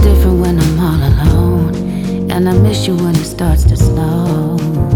different when I'm all alone, and I miss you when it starts to snow.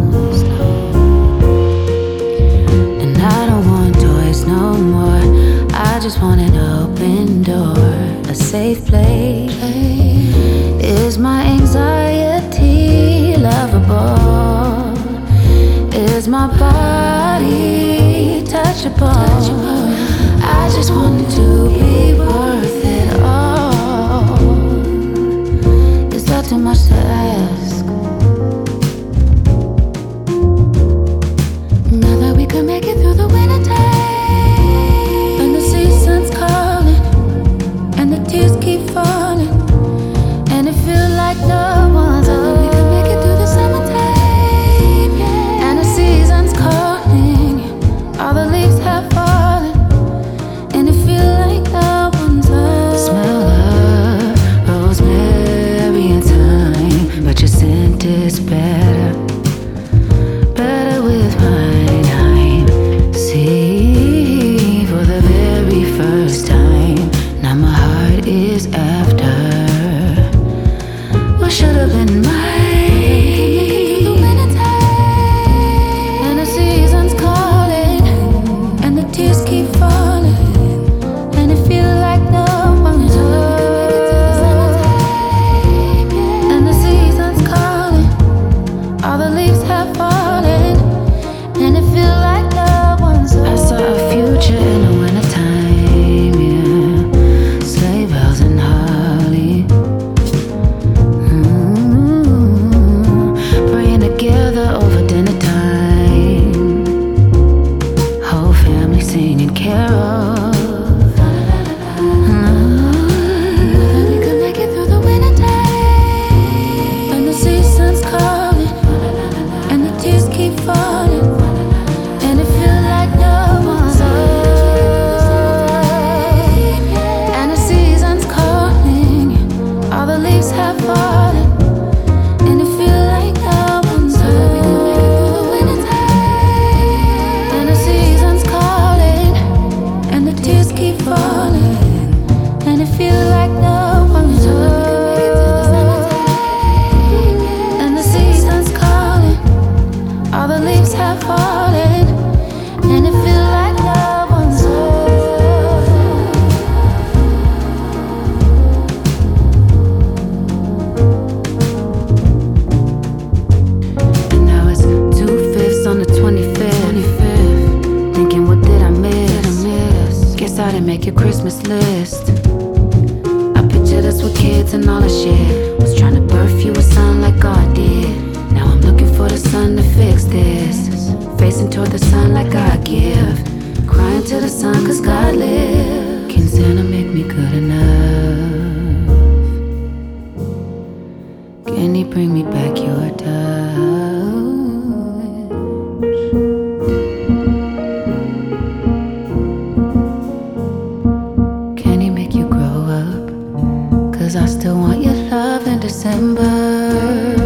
And I don't want toys no more, I just want an open door, a safe place. Is my anxiety lovable? Is my body touchable? I just want it to be worth it all. Is that too much to ask? Now that we could make it through the winter time, and the season's calling, and the tears keep falling, and it feels like no one's home. We could make it through the summertime, yeah. And the season's calling, all the leaves have fallen, and it feels like no one's home. Smell of rosemary and thyme, but your scent is better, better with mine. I'm see for the very first time. Now my heart is after what should have been mine. And the season's calling, and the tears keep falling, and it feels like no one's home. And the season's calling, all the leaves have fallen, and it feels like no one's home. I saw a future in the wintertime, yeah. Sleigh bells and holly, praying together over dinner time, whole family singing carols. We could make it through the winter time, and the season's calling, and the tears keep falling, and it feels like no one's home. And the season's calling, all the leaves have fallen, and it feels like no one's home. And the season's calling, and the tears keep falling, and it feels like no one's home. And the season's calling, all the leaves have fallen, and it feels like no one's home. And now it's 2/5 on the 25th. Thinking, what did I miss? Guess I didn't make your Christmas list. I pictured us with kids and all the shit. Was trying to birth you a son like God did. Now I'm looking for the sun to fix this. Facing toward the sun like I give. Crying to the sun cause God lives. Can Santa make me good enough? Can he bring me back your touch? Can he make you grow up? Cause I still want your love in December.